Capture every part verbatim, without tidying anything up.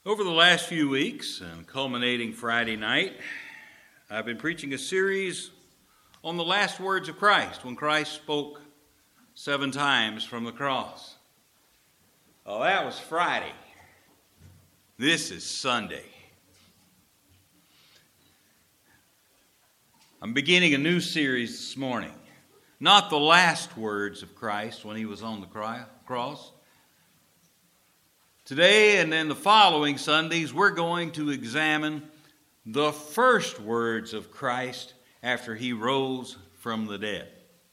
Over the last few weeks, and culminating Friday night, I've been preaching a series on the last words of Christ, when Christ spoke seven times from the cross. Oh, that was Friday. This is Sunday. I'm beginning a new series this morning. Not the last words of Christ when he was on the cross. Today and then the following Sundays, we're going to examine the first words of Christ after he rose from the dead.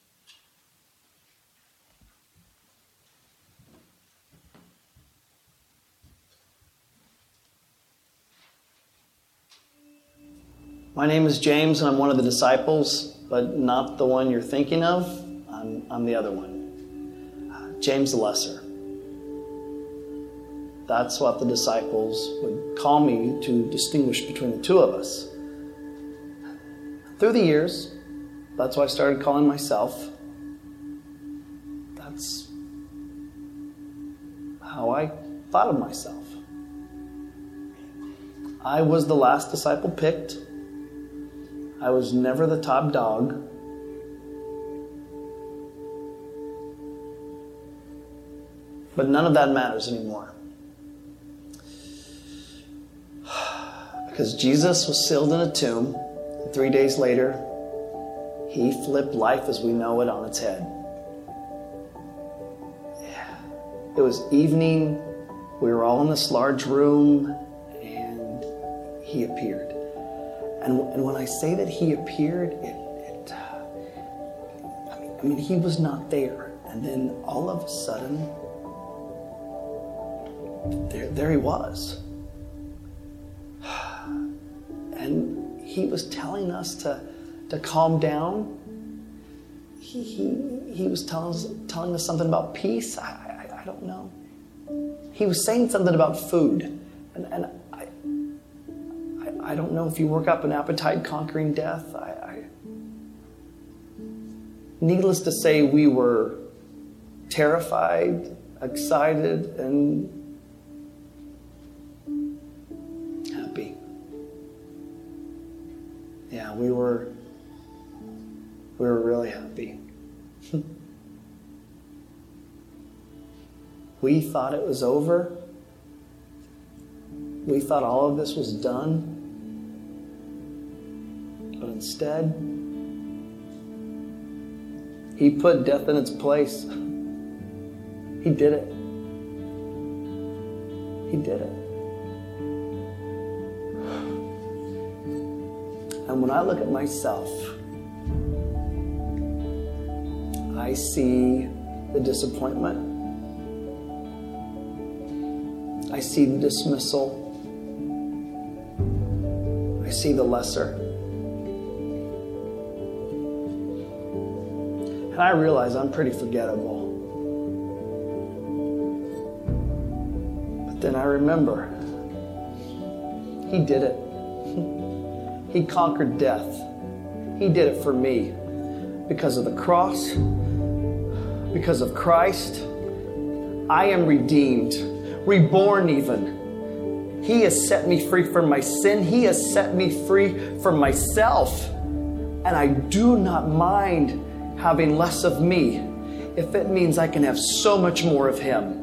My name is James, and I'm one of the disciples, but not the one you're thinking of. I'm, I'm the other one, uh, James the Lesser. That's what the disciples would call me to distinguish between the two of us. Through the years, that's what I started calling myself. That's how I thought of myself. I was the last disciple picked. I was never the top dog. But none of that matters anymore. Because Jesus was sealed in a tomb, and three days later, he flipped life as we know it on its head. Yeah. It was evening. We were all in this large room, and he appeared. And, and when I say that he appeared, it, it uh, I mean, I mean, he was not there. And then all of a sudden, there, there he was. And he was telling us to, to calm down. He, he, he was telling us, telling us something about peace. I, I, I don't know. He was saying something about food. And, and I, I, I don't know if you work up an appetite conquering death. I, I, needless to say, we were terrified, excited, and happy. Yeah, we were, we were really happy. We thought it was over. We thought all of this was done. But instead, he put death in its place. He did it. He did it. And when I look at myself, I see the disappointment. I see the dismissal. I see the lesser. And I realize I'm pretty forgettable. But then I remember, he did it. He conquered death. He did it for me. Because of the cross, because of Christ, I am redeemed, reborn even. He has set me free from my sin. He has set me free from myself. And I do not mind having less of me if it means I can have so much more of him.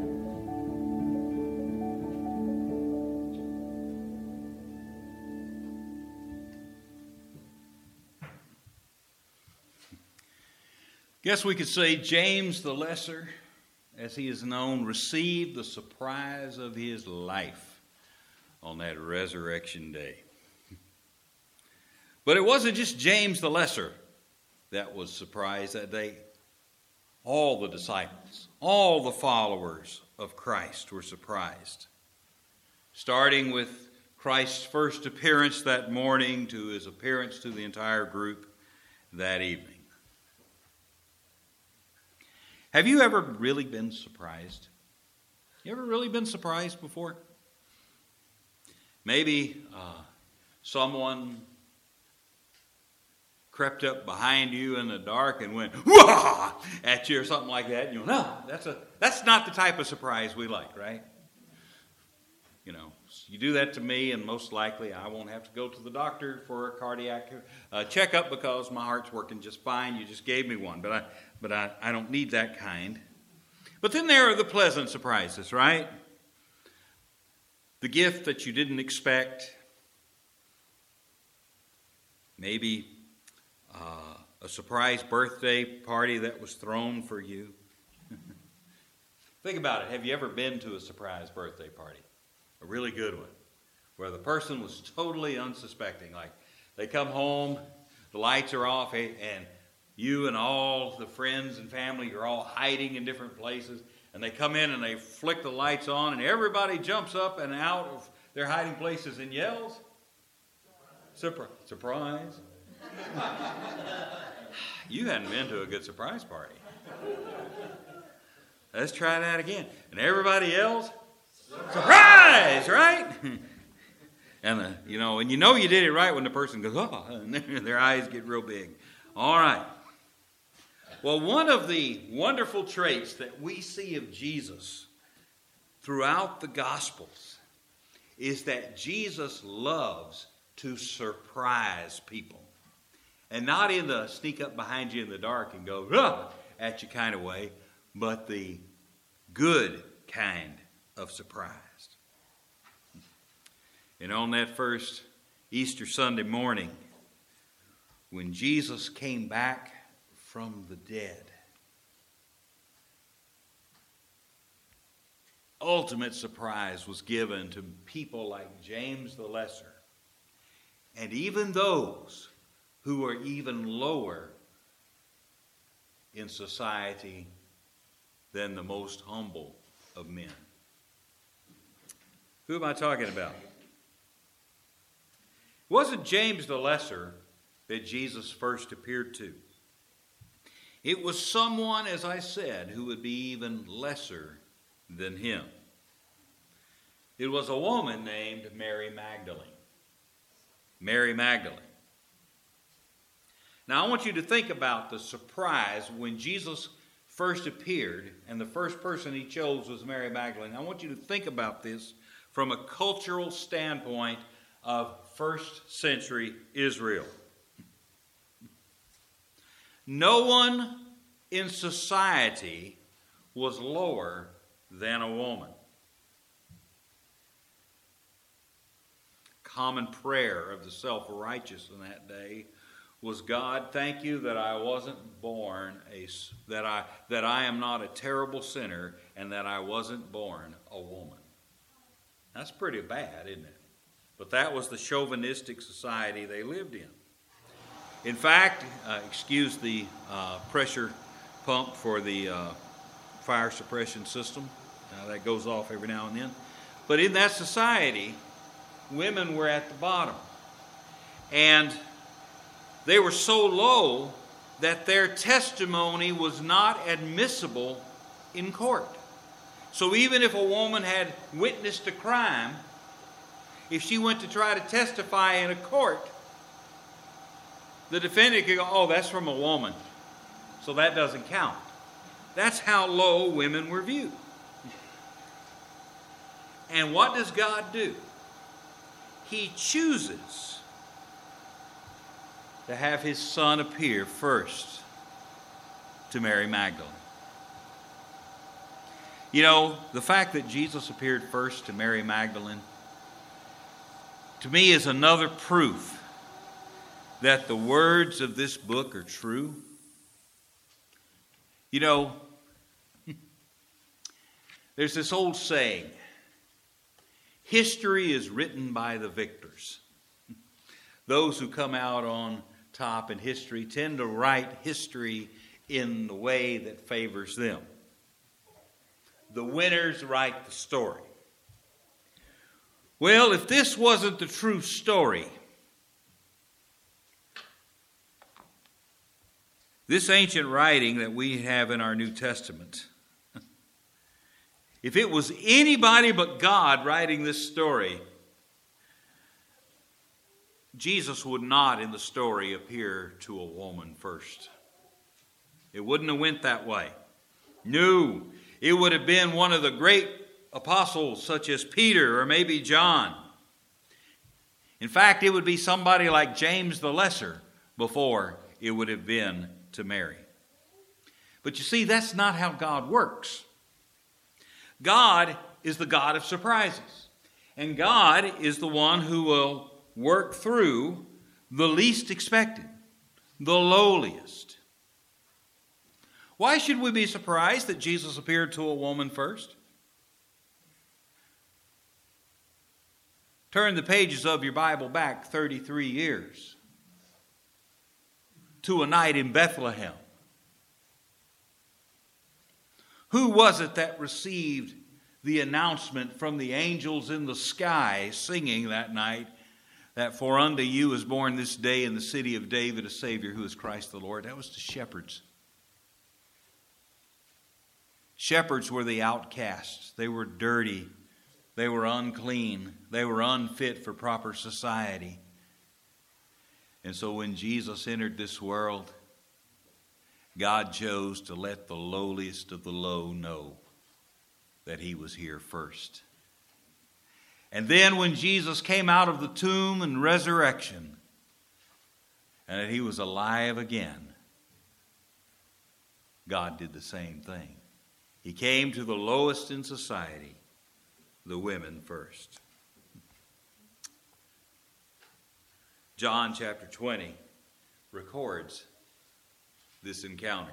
Guess we could say James the Lesser, as he is known, received the surprise of his life on that resurrection day. But it wasn't just James the Lesser that was surprised that day. All the disciples, all the followers of Christ were surprised. Starting with Christ's first appearance that morning to his appearance to the entire group that evening. Have you ever really been surprised? You ever really been surprised before? Maybe uh, someone crept up behind you in the dark and went wah at you or something like that. And you go, no, that's a that's not the type of surprise we like, right? You know, You do that to me, and most likely I won't have to go to the doctor for a cardiac uh, checkup because my heart's working just fine. You just gave me one, but I, but I, I don't need that kind. But then there are the pleasant surprises, right? The gift that you didn't expect. Maybe uh, a surprise birthday party that was thrown for you. Think about it. Have you ever been to a surprise birthday party? A really good one, where the person was totally unsuspecting. Like, they come home, the lights are off, and you and all the friends and family are all hiding in different places, and they come in and they flick the lights on, and everybody jumps up and out of their hiding places and yells, Surprise. Surprise. You hadn't been to a good surprise party. Let's try that again. And everybody yells, surprise, right? And, uh, you know, and you know you did it right when the person goes, oh, and their eyes get real big. All right. Well, one of the wonderful traits that we see of Jesus throughout the Gospels is that Jesus loves to surprise people. And not in the sneak up behind you in the dark and go, ah, at you kind of way, but the good kind of surprise. And on that first Easter Sunday morning, when Jesus came back from the dead, ultimate surprise was given to people like James the Lesser, and even those who are even lower in society than the most humble of men. Who am I talking about? It wasn't James the Lesser that Jesus first appeared to. It was someone, as I said, who would be even lesser than him. It was a woman named Mary Magdalene. Mary Magdalene. Now I want you to think about the surprise when Jesus first appeared, and the first person he chose was Mary Magdalene. I want you to think about this from a cultural standpoint of first century Israel. No one in society was lower than a woman. Common prayer of the self-righteous in that day was, God, thank you that I wasn't born a that I that I am not a terrible sinner, and that I wasn't born a woman. That's pretty bad, isn't it? But that was the chauvinistic society they lived in. In fact, uh, excuse the uh, pressure pump for the uh, fire suppression system. Uh, that goes off every now and then. But in that society, women were at the bottom. And they were so low that their testimony was not admissible in court. So even if a woman had witnessed a crime, if she went to try to testify in a court, the defendant could go, oh, that's from a woman, so that doesn't count. That's how low women were viewed. And what does God do? He chooses to have his son appear first to Mary Magdalene. You know, the fact that Jesus appeared first to Mary Magdalene, to me, is another proof that the words of this book are true. You know, there's this old saying, history is written by the victors. Those who come out on top in history tend to write history in the way that favors them. The winners write the story. Well, if this wasn't the true story, this ancient writing that we have in our New Testament, if it was anybody but God writing this story, Jesus would not in the story appear to a woman first. It wouldn't have went that way. No, it would have been one of the great apostles such as Peter or maybe John. In fact, it would be somebody like James the Lesser before it would have been to Mary. But you see, that's not how God works. God is the God of surprises. And God is the one who will work through the least expected, the lowliest. Why should we be surprised that Jesus appeared to a woman first? Turn the pages of your Bible back thirty-three years to a night in Bethlehem. Who was it that received the announcement from the angels in the sky singing that night that for unto you is born this day in the city of David a Savior who is Christ the Lord? That was the shepherds. Shepherds were the outcasts. They were dirty. They were unclean. They were unfit for proper society. And so when Jesus entered this world, God chose to let the lowliest of the low know that he was here first. And then when Jesus came out of the tomb and resurrection, and that he was alive again, God did the same thing. He came to the lowest in society, the women first. John chapter twenty records this encounter.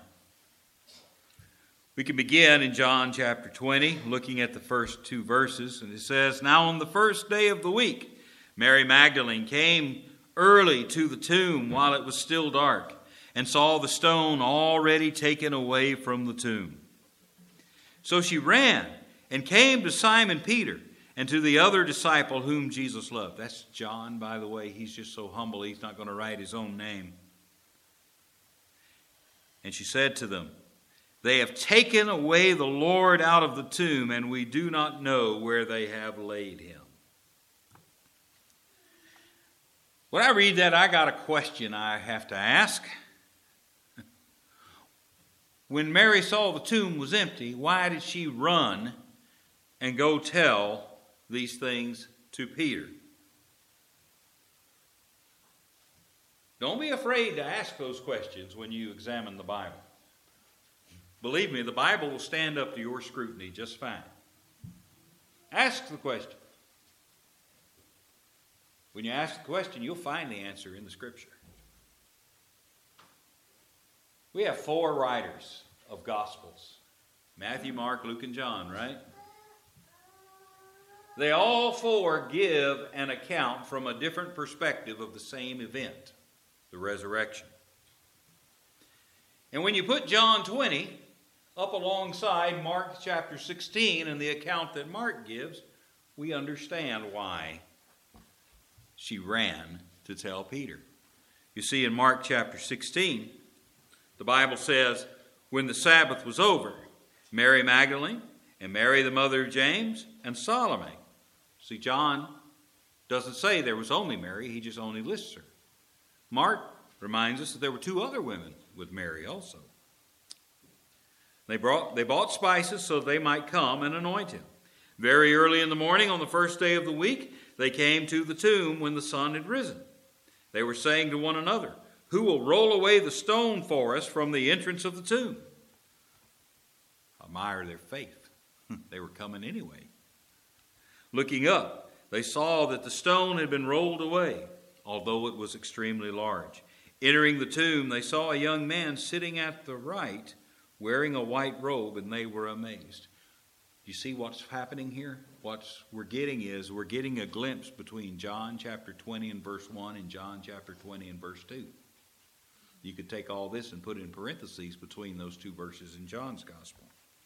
We can begin in John chapter twenty, looking at the first two verses, and it says, "Now on the first day of the week, Mary Magdalene came early to the tomb while it was still dark, and saw the stone already taken away from the tomb. So she ran and came to Simon Peter and to the other disciple whom Jesus loved." That's John, by the way. He's just so humble, he's not going to write his own name. "And she said to them, They have taken away the Lord out of the tomb, and we do not know where they have laid him." When I read that, I got a question I have to ask. When Mary saw the tomb was empty, why did she run and go tell these things to Peter? Don't be afraid to ask those questions when you examine the Bible. Believe me, the Bible will stand up to your scrutiny just fine. Ask the question. When you ask the question, you'll find the answer in the Scripture. We have four writers of Gospels: Matthew, Mark, Luke, and John, right? They all four give an account from a different perspective of the same event, the resurrection. And when you put John twenty up alongside Mark chapter sixteen and the account that Mark gives, we understand why she ran to tell Peter. You see, in Mark chapter sixteen, the Bible says, when the Sabbath was over, Mary Magdalene and Mary the mother of James and Salome. See, John doesn't say there was only Mary, he just only lists her. Mark reminds us that there were two other women with Mary also. They brought, they bought spices so they might come and anoint him. Very early in the morning on the first day of the week, they came to the tomb when the sun had risen. They were saying to one another, "Who will roll away the stone for us from the entrance of the tomb?" Admire their faith. They were coming anyway. Looking up, they saw that the stone had been rolled away, although it was extremely large. Entering the tomb, they saw a young man sitting at the right, wearing a white robe, and they were amazed. You see what's happening here? What we're getting is we're getting a glimpse between John chapter twenty and verse one and John chapter twenty and verse two. You could take all this and put in parentheses between those two verses in John's gospel.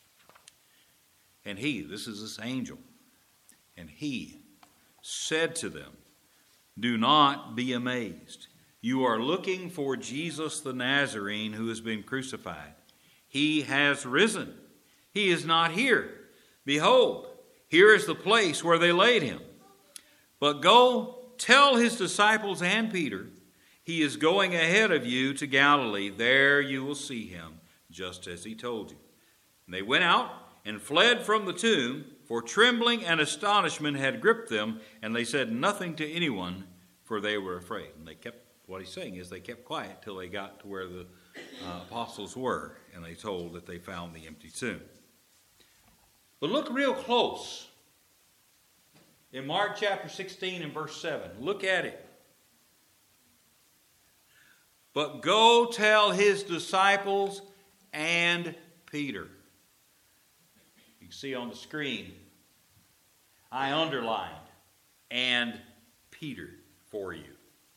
And he, this is this angel, and he said to them, "Do not be amazed. You are looking for Jesus the Nazarene who has been crucified. He has risen. He is not here. Behold, here is the place where they laid him. But go tell his disciples and Peter, he is going ahead of you to Galilee. There you will see him, just as he told you." And they went out and fled from the tomb, for trembling and astonishment had gripped them, and they said nothing to anyone for they were afraid. And they kept, what he's saying is they kept quiet till they got to where the uh, apostles were, and they told that they found the empty tomb. But look real close. In Mark chapter sixteen and verse seven, look at it. But go tell his disciples and Peter. You can see on the screen, I underlined, and Peter for you.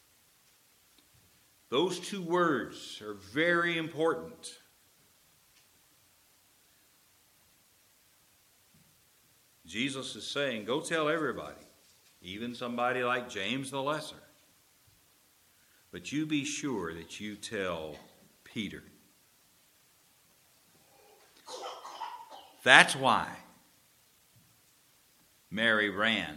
Those two words are very important. Jesus is saying, go tell everybody, even somebody like James the Lesser. But you be sure that you tell Peter. That's why Mary ran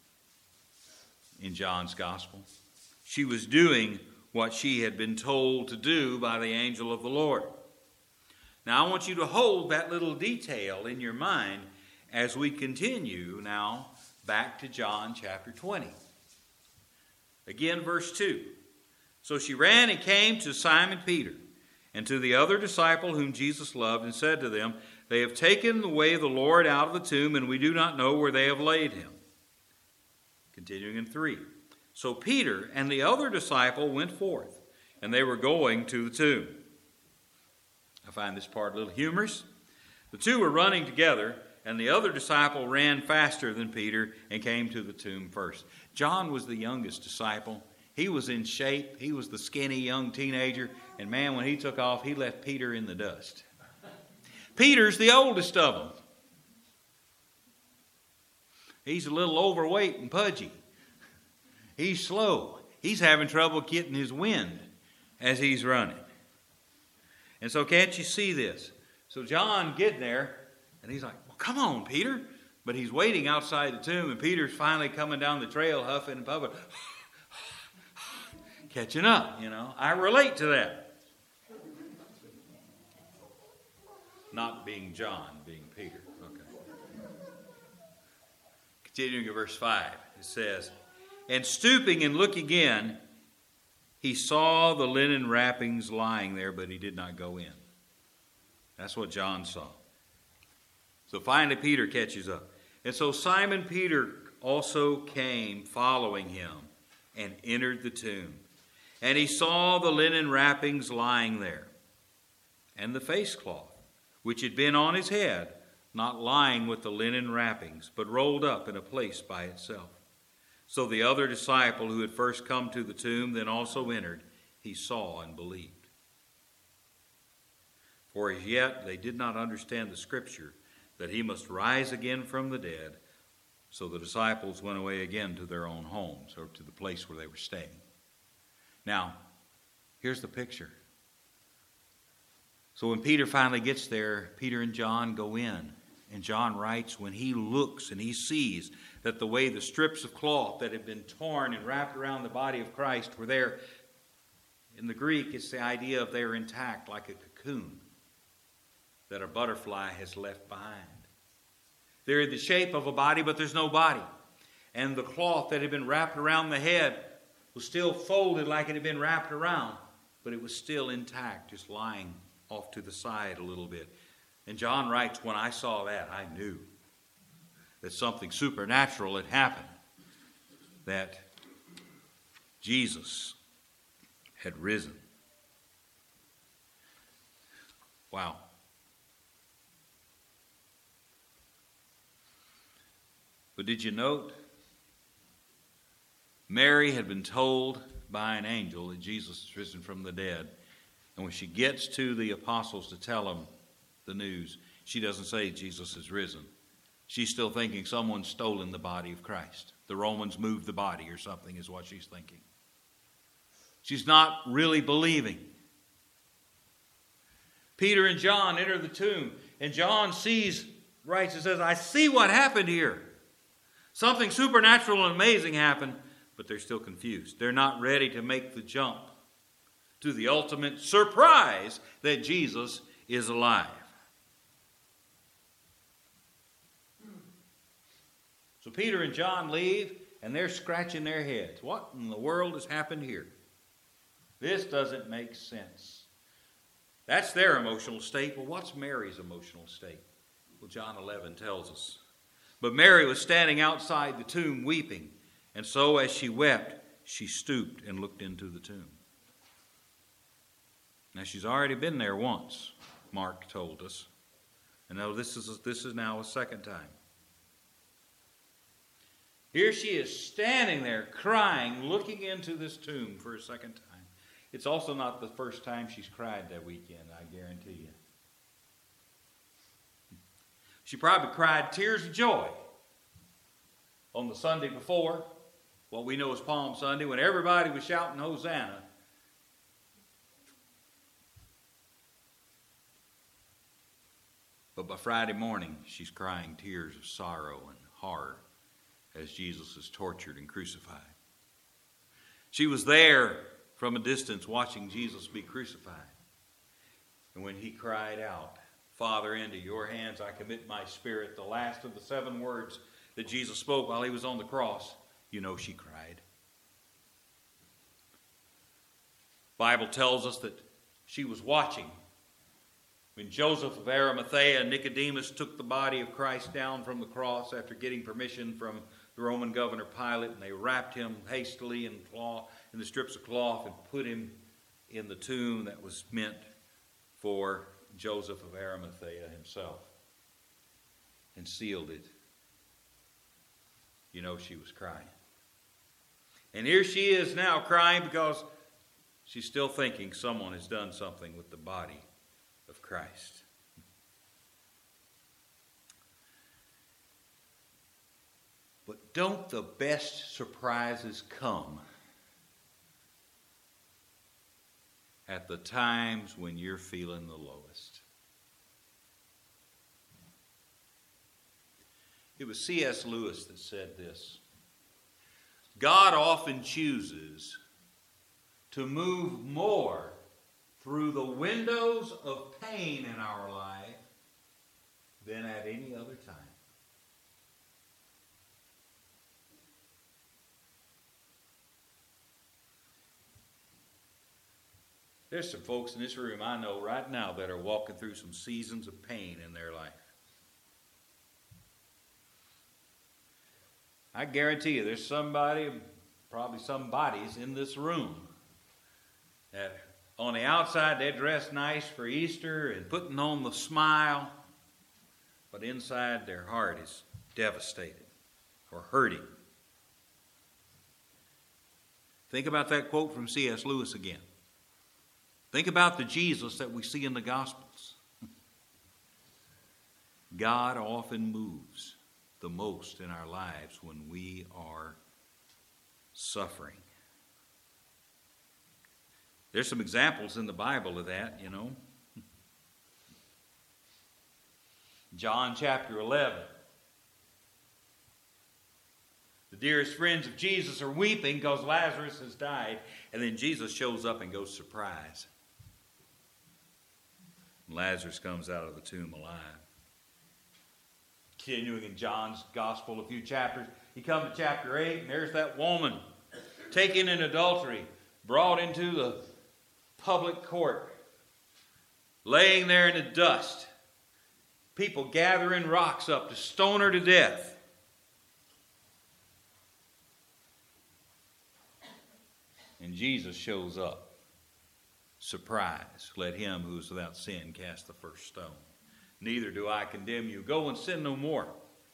in John's Gospel. She was doing what she had been told to do by the angel of the Lord. Now I want you to hold that little detail in your mind as we continue now back to John chapter twenty. Again, verse two. So she ran and came to Simon Peter and to the other disciple whom Jesus loved, and said to them, they have taken away the Lord out of the tomb, and we do not know where they have laid him. Continuing in three. So Peter and the other disciple went forth, and they were going to the tomb. I find this part a little humorous. The two were running together, and the other disciple ran faster than Peter and came to the tomb first. John was the youngest disciple. He was in shape. He was the skinny young teenager. And man, when he took off, he left Peter in the dust. Peter's the oldest of them. He's a little overweight and pudgy. He's slow. He's having trouble getting his wind as he's running. And so can't you see this? So John getting there, and he's like, well, come on, Peter. But he's waiting outside the tomb, and Peter's finally coming down the trail, huffing and puffing. Catching up, you know. I relate to that. Not being John, being Peter. Okay. Continuing in verse five, it says, and stooping and looking in, he saw the linen wrappings lying there, but he did not go in. That's what John saw. So finally Peter catches up. And so Simon Peter also came following him and entered the tomb. And he saw the linen wrappings lying there, and the face cloth, which had been on his head, not lying with the linen wrappings, but rolled up in a place by itself. So the other disciple who had first come to the tomb then also entered. He saw and believed. For as yet they did not understand the scripture, that he must rise again from the dead. So the disciples went away again to their own homes, or to the place where they were staying. Now, here's the picture. So when Peter finally gets there, Peter and John go in. And John writes, when he looks and he sees that the way the strips of cloth that had been torn and wrapped around the body of Christ were there, in the Greek, it's the idea of they're intact like a cocoon that a butterfly has left behind. They're in the shape of a body, but there's no body. And the cloth that had been wrapped around the head was still folded like it had been wrapped around, but it was still intact, just lying off to the side a little bit. And John writes, when I saw that, I knew that something supernatural had happened, that Jesus had risen. Wow. But did you note? Mary had been told by an angel that Jesus is risen from the dead. And when she gets to the apostles to tell them the news, she doesn't say Jesus is risen. She's still thinking someone's stolen the body of Christ. The Romans moved the body or something is what she's thinking. She's not really believing. Peter and John enter the tomb, and John sees, writes and says, I see what happened here. Something supernatural and amazing happened, but they're still confused. They're not ready to make the jump to the ultimate surprise that Jesus is alive. So Peter and John leave, and they're scratching their heads. What in the world has happened here? This doesn't make sense. That's their emotional state. Well, what's Mary's emotional state? Well, John eleven tells us. But Mary was standing outside the tomb weeping, and so as she wept, she stooped and looked into the tomb. Now, she's already been there once, Mark told us. And now this is, this is now a second time. Here she is standing there crying, looking into this tomb for a second time. It's also not the first time she's cried that weekend, I guarantee you. She probably cried tears of joy on the Sunday before, what we know as Palm Sunday, when everybody was shouting Hosanna. But by Friday morning, she's crying tears of sorrow and horror as Jesus is tortured and crucified. She was there from a distance watching Jesus be crucified. And when he cried out, Father, into your hands I commit my spirit, the last of the seven words that Jesus spoke while he was on the cross, you know she cried. The Bible tells us that she was watching when Joseph of Arimathea and Nicodemus took the body of Christ down from the cross after getting permission from the Roman governor Pilate, and they wrapped him hastily in cloth, in the strips of cloth, and put him in the tomb that was meant for Joseph of Arimathea himself, and sealed it. You know she was crying. And here she is now crying because she's still thinking someone has done something with the body of Christ. But don't the best surprises come at the times when you're feeling the lowest? It was C S Lewis that said this. God often chooses to move more through the windows of pain in our life than at any other time. There's some folks in this room I know right now that are walking through some seasons of pain in their life. I guarantee you there's somebody, probably some bodies in this room that on the outside they're dressed nice for Easter and putting on the smile, but inside their heart is devastated or hurting. Think about that quote from C S Lewis again. Think about the Jesus that we see in the Gospels. God often moves the most in our lives when we are suffering. There's some examples in the Bible of that, you know. John chapter eleven. The dearest friends of Jesus are weeping because Lazarus has died. And then Jesus shows up and goes, surprise. Lazarus comes out of the tomb alive. Continuing in John's gospel a few chapters, he comes to chapter eight, and there's that woman taken in adultery, brought into the public court, laying there in the dust. People gathering rocks up to stone her to death. And Jesus shows up. Surprise, let him who is without sin cast the first stone. Neither do I condemn you. Go and sin no more.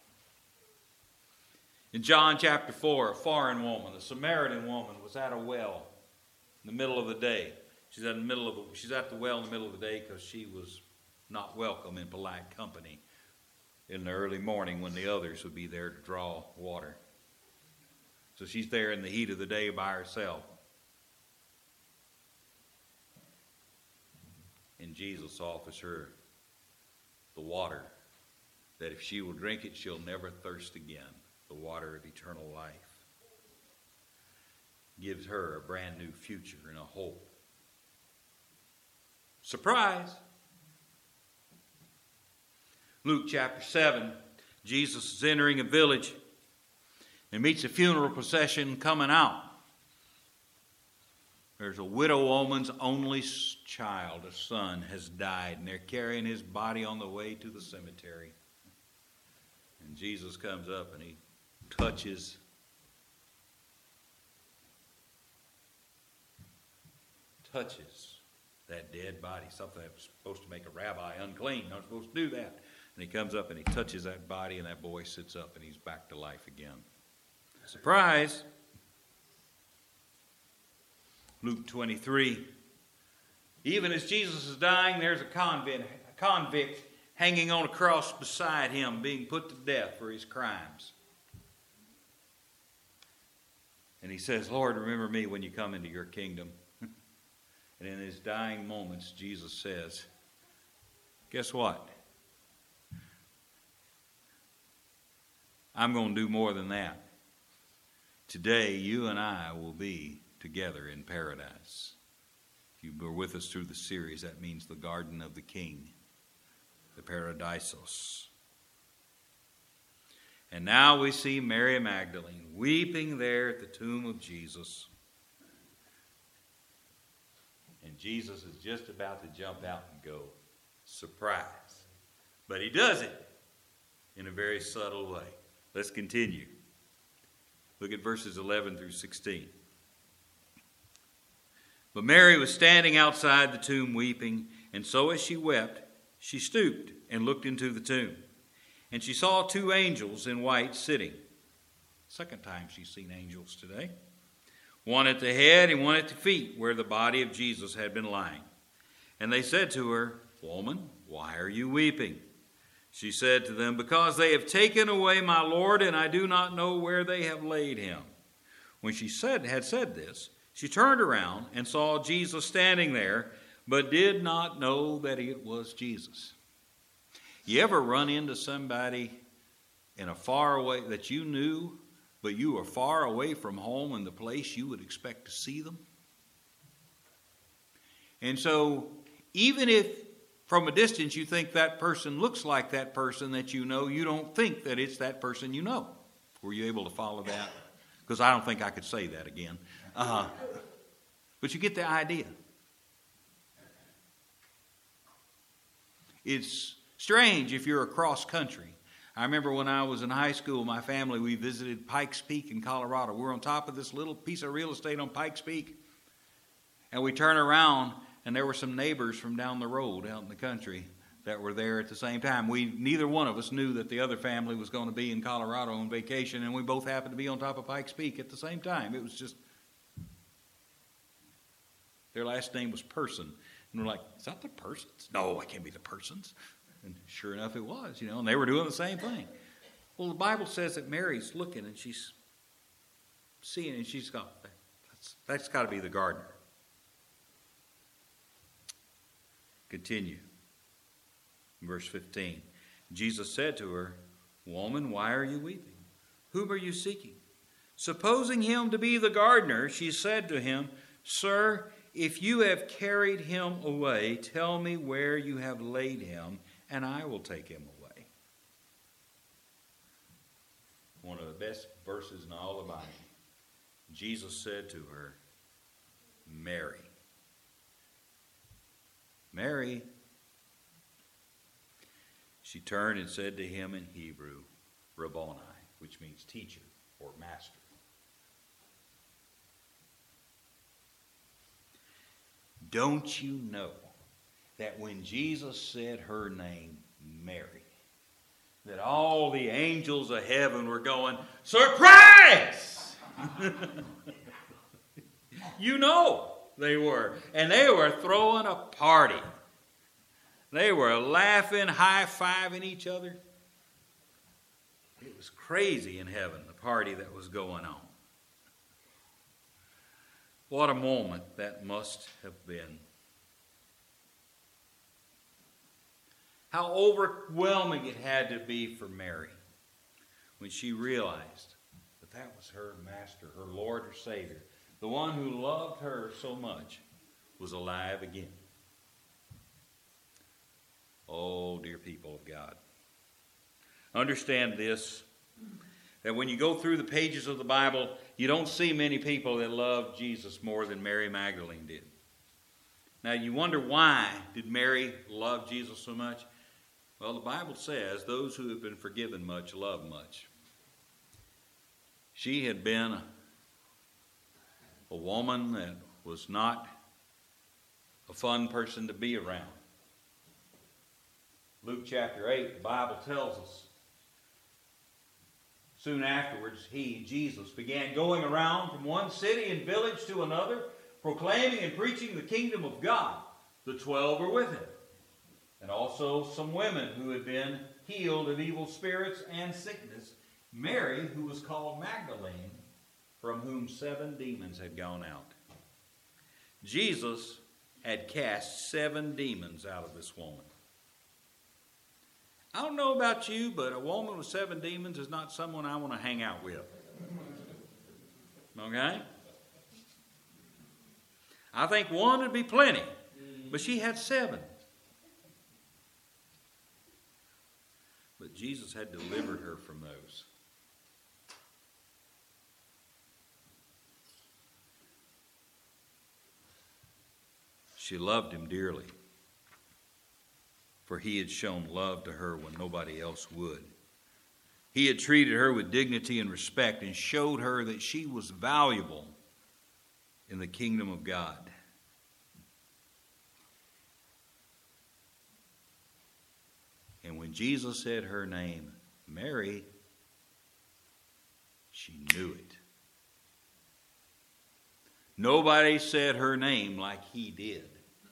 In John chapter four, a foreign woman, a Samaritan woman, was at a well in the middle of the day. She's at the middle of the, she's at the well in the middle of the day because she was not welcome in polite company in the early morning when the others would be there to draw water. So she's there in the heat of the day by herself. And Jesus offers her the water that if she will drink it, she'll never thirst again. The water of eternal life. Gives her a brand new future and a hope. Surprise! Luke chapter seven, Jesus is entering a village. and meets a funeral procession coming out. There's a widow woman's only child, a son, has died, and they're carrying his body on the way to the cemetery. And Jesus comes up and he touches touches that dead body, something that was supposed to make a rabbi unclean. Not supposed to do that. And he comes up and he touches that body, and that boy sits up and he's back to life again. Surprise! Luke twenty-three. Even as Jesus is dying, there's a convict, a convict hanging on a cross beside him, being put to death for his crimes. And he says, Lord, remember me when you come into your kingdom. And in his dying moments, Jesus says, guess what? I'm going to do more than that. Today, you and I will be together in paradise. If you were with us through the series, that means the garden of the king, the paradisos. And now we see Mary Magdalene weeping there at the tomb of Jesus. And Jesus is just about to jump out and go. Surprise. But he does it in a very subtle way. Let's continue. Look at verses eleven through sixteen. But Mary was standing outside the tomb weeping, and so as she wept, she stooped and looked into the tomb. And she saw two angels in white sitting. Second time she's seen angels today. One at the head and one at the feet, where the body of Jesus had been lying. And they said to her, Woman, why are you weeping? She said to them, Because they have taken away my Lord, and I do not know where they have laid him. When she said, had said this, she turned around and saw Jesus standing there, but did not know that it was Jesus. You ever run into somebody in a far away that you knew, but you were far away from home and the place you would expect to see them? And so, even if from a distance you think that person looks like that person that you know, you don't think that it's that person you know. Were you able to follow that? Because I don't think I could say that again. Uh, but you get the idea. It's strange if you're across country. I remember when I was in high school, my family, we visited Pikes Peak in Colorado. We're on top of this little piece of real estate on Pikes Peak. And we turn around, and there were some neighbors from down the road out in the country that were there at the same time. We neither one of us knew that the other family was going to be in Colorado on vacation, and we both happened to be on top of Pikes Peak at the same time. It was just, their last name was Person. And we're like, is that the Persons? No, it can't be the Persons. And sure enough, it was, you know, and they were doing the same thing. Well, the Bible says that Mary's looking, and she's seeing, and she's got, that's, that's got to be the gardener. Continue. Verse fifteen. Jesus said to her, Woman, why are you weeping? Whom are you seeking? Supposing him to be the gardener, she said to him, Sir, if you have carried him away, tell me where you have laid him, and I will take him away. One of the best verses in all the Bible. Jesus said to her, Mary. Mary. She turned and said to him in Hebrew, Rabboni, which means teacher or master. Don't you know that when Jesus said her name, Mary, that all the angels of heaven were going, surprise! You know they were. And they were throwing a party. They were laughing, high-fiving each other. It was crazy in heaven, the party that was going on. What a moment that must have been. How overwhelming it had to be for Mary when she realized that that was her master, her Lord, her Savior. The one who loved her so much was alive again. Oh, dear people of God. Understand this, that when you go through the pages of the Bible, you don't see many people that love Jesus more than Mary Magdalene did. Now you wonder, why did Mary love Jesus so much? Well, the Bible says those who have been forgiven much love much. She had been a, a woman that was not a fun person to be around. Luke chapter eight, the Bible tells us, soon afterwards, he, Jesus, began going around from one city and village to another, proclaiming and preaching the kingdom of God. The twelve were with him, and also some women who had been healed of evil spirits and sickness. Mary, who was called Magdalene, from whom seven demons had gone out. Jesus had cast seven demons out of this woman. I don't know about you, but a woman with seven demons is not someone I want to hang out with. Okay? I think one would be plenty, but she had seven. But Jesus had delivered her from those. She loved him dearly, for he had shown love to her when nobody else would. He had treated her with dignity and respect and showed her that she was valuable in the kingdom of God. And when Jesus said her name, Mary, she knew it. Nobody said her name like he did.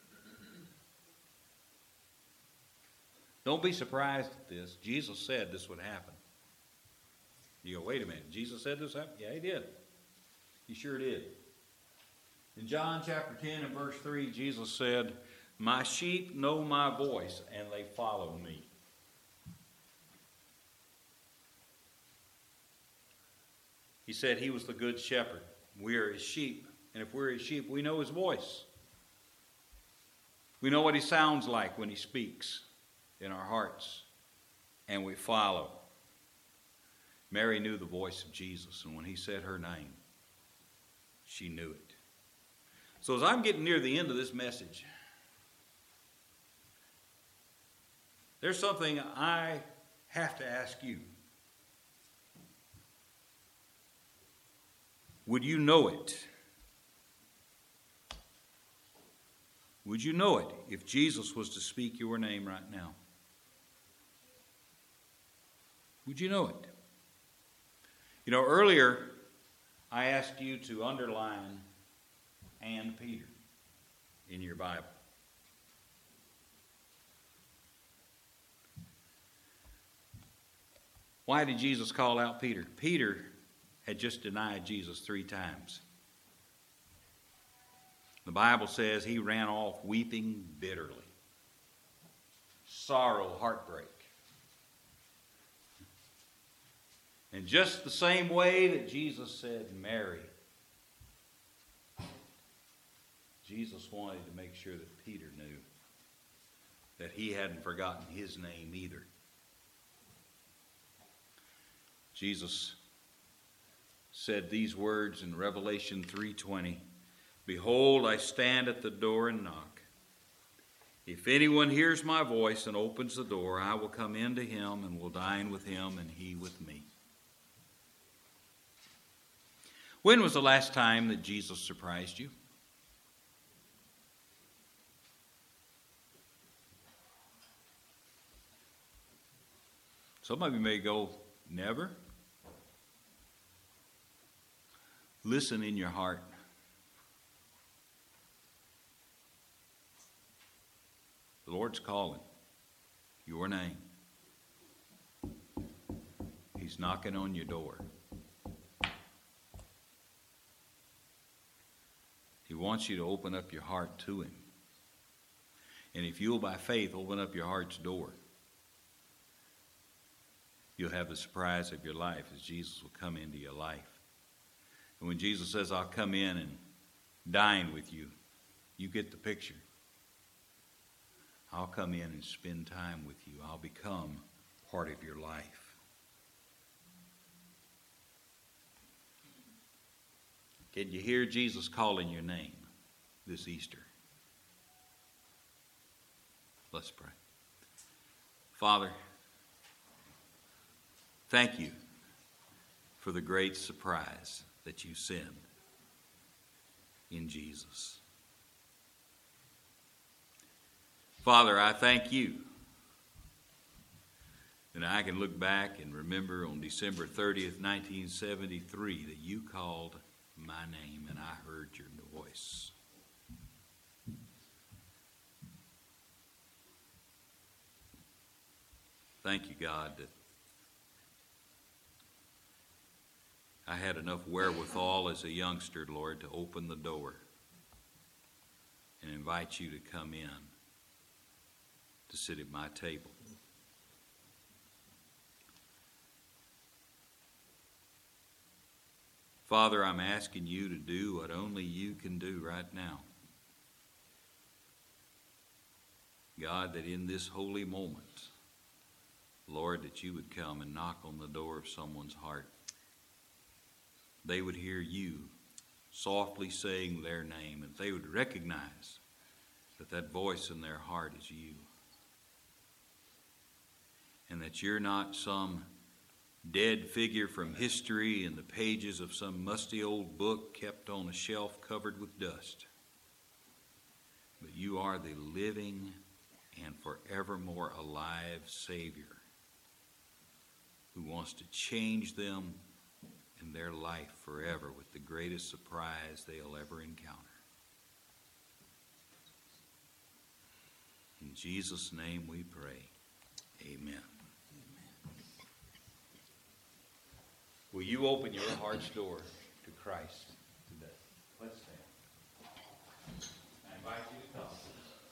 Don't be surprised at this. Jesus said this would happen. You go, wait a minute. Jesus said this happened? Yeah, he did. He sure did. In John chapter ten and verse three, Jesus said, my sheep know my voice and they follow me. He said he was the good shepherd. We are his sheep. And if we're his sheep, we know his voice. We know what he sounds like when he speaks in our hearts. And we follow. Mary knew the voice of Jesus. And when he said her name, she knew it. So as I'm getting near the end of this message, there's something I have to ask you. Would you know it? Would you know it if Jesus was to speak your name right now? Would you know it? You know, earlier I asked you to underline and Peter in your Bible. Why did Jesus call out Peter? Peter had just denied Jesus three times. The Bible says he ran off weeping bitterly. Sorrow, heartbreak. And just the same way that Jesus said, Mary, Jesus wanted to make sure that Peter knew that he hadn't forgotten his name either. Jesus said these words in Revelation three twenty, behold, I stand at the door and knock. If anyone hears my voice and opens the door, I will come into him and will dine with him and he with me. When was the last time that Jesus surprised you? Some of you may go, never. Listen in your heart. The Lord's calling your name. He's knocking on your door. He wants you to open up your heart to him. And if you'll by faith open up your heart's door, you'll have the surprise of your life as Jesus will come into your life. And when Jesus says, I'll come in and dine with you, you get the picture. I'll come in and spend time with you. I'll become part of your life. Can you hear Jesus calling your name this Easter? Let's pray. Father, thank you for the great surprise that you send in Jesus. Father, I thank you that I can look back and remember on December thirtieth, nineteen seventy-three, that you called my name and I heard your voice. Thank you, God, that I had enough wherewithal as a youngster, Lord, to open the door and invite you to come in to sit at my table. Father, I'm asking you to do what only you can do right now. God, that in this holy moment, Lord, that you would come and knock on the door of someone's heart. They would hear you softly saying their name, and they would recognize that that voice in their heart is you. And that you're not some dead figure from history in the pages of some musty old book kept on a shelf covered with dust. But you are the living and forevermore alive Savior who wants to change them and their life forever with the greatest surprise they'll ever encounter. In Jesus' name we pray. Amen. Will you open your heart's door to Christ today? Let's stand. I invite you to come.